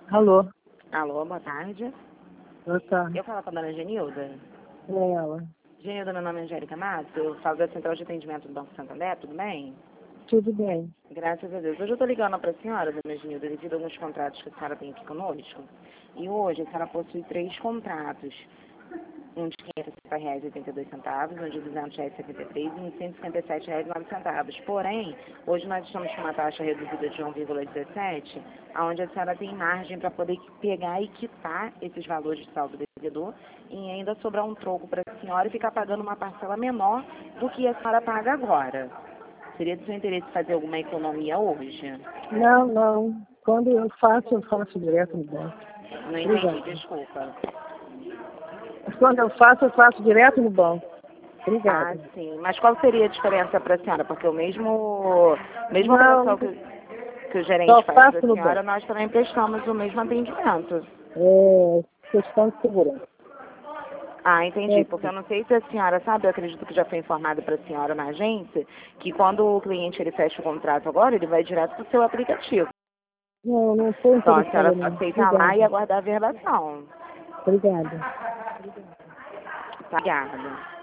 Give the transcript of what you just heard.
Alô, Alô, boa tarde. boa tarde. Eu falo com a dona Genilda. É ela. Genilda, meu nome é Angélica Matos, eu falo da Central de Atendimento do Banco Santander, tudo bem? Tudo bem. Graças a Deus. Hoje eu estou ligando para a senhora, dona Genilda, devido a alguns contratos que a senhora tem aqui conosco. E hoje a senhora possui 3 contratos. Um de R$ 560,82, um de R$ 200,73 e um de R$ 157,09. Porém, hoje nós estamos com uma taxa reduzida de 1,17, onde a senhora tem margem para poder pegar e quitar esses valores de saldo devedor e ainda sobrar um troco para a senhora e ficar pagando uma parcela menor do que a senhora paga agora. Seria do seu interesse fazer alguma economia hoje? Não. Quando eu faço direto no banco. Não entendi, Obrigada. desculpa. Quando eu faço direto no banco. Ah, Obrigada. sim. Mas qual seria a diferença para a senhora? Porque o mesma Não, operação que o gerente só faz para faço a no senhora, banco. nós também prestamos o mesmo atendimento. É questão de segurança. Ah, entendi. Porque eu não sei se a senhora sabe, eu acredito que já foi informado para a senhora na agência, que quando o cliente ele fecha o contrato agora, ele vai direto para o seu aplicativo. Não estou Então a senhora interessada não. aceita lá e Obrigada. aguardar a verbação. Obrigada. Tá? Obrigada.